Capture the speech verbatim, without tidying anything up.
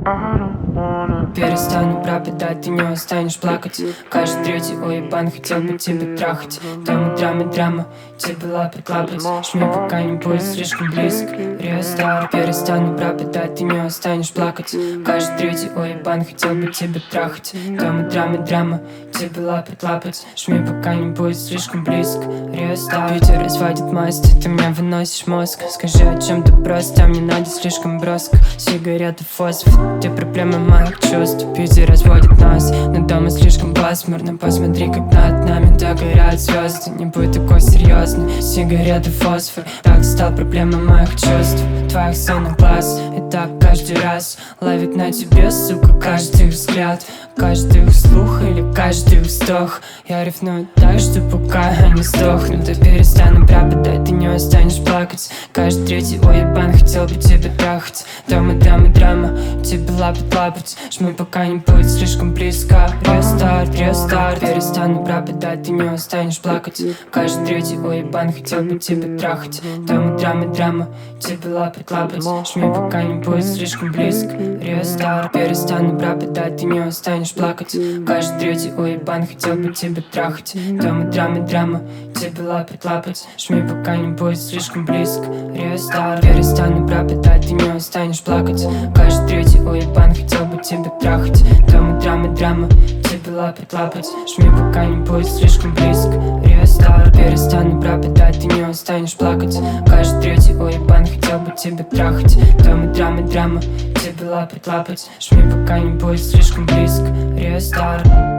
Перестану пропадать, ты не устанешь плакать. Каждый третий уебан хотел бы тебя трахать. Дома драма, драма, тебе лапать, лапать. Жми, пока не будет слишком близко. Рестарт. Перестану пропадать, ты не устанешь плакать. Каждый третий уебан хотел бы тебя трахать. Дома драма, драма, тебе лапать, лапать. Жми, пока не будет слишком близко. Рестарт. Питер разводит масть, ты мне выносишь мозг. Скажи, о чем ты просто, мне надо слишком броско. Сигареты, фосфор, те проблемы моих чувств. Питер разводит нас, но дома слишком пасмурно. Посмотри, как над нами догорят звезды. Не будь такой серьезный. Сигареты, фосфор, так стал проблемой моих чувств. Твоих сонных глаз, и так каждый раз ловит на тебе, сука, каждый взгляд, каждый вслух или каждый вздох. Я ревную так, что пока я не сдохну. Ты перестану пропадать, ты не устанешь плакать. Каждый третий уебан хотел бы тебя трахать. Дома драма, драма, тебе лапать, лапать. Жми, пока не будет слишком близко. Рестарт, рестарт. Перестану пропадать, ты не устанешь плакать. Каждый третий уебан хотел бы тебя трахать. Дома драма, драма, тебе лапать, лапать. Жми, пока не будет слишком близко. Рестарт. Перестану пропадать, ты не устанешь плакать. Каждый третий уебан хотел бы тебя трахать. Дома драма, драма, тебе лапать, лапать. Жми, пока не будет слишком близко. Рестарт. Перестану пропадать, ты не устанешь плакать. Каждый третий уебан хотел бы тебя трахать. Дома драма, драма, тебе лапать, лапать. Жми, пока не будет слишком близко. Рестарт. Перестану пропадать, ты не устанешь плакать. Каждый третий уебан хотел бы тебя трахать. Дома драма, драма, тебе лапать, лапать. Жми, пока не будет слишком близко. Рестарт.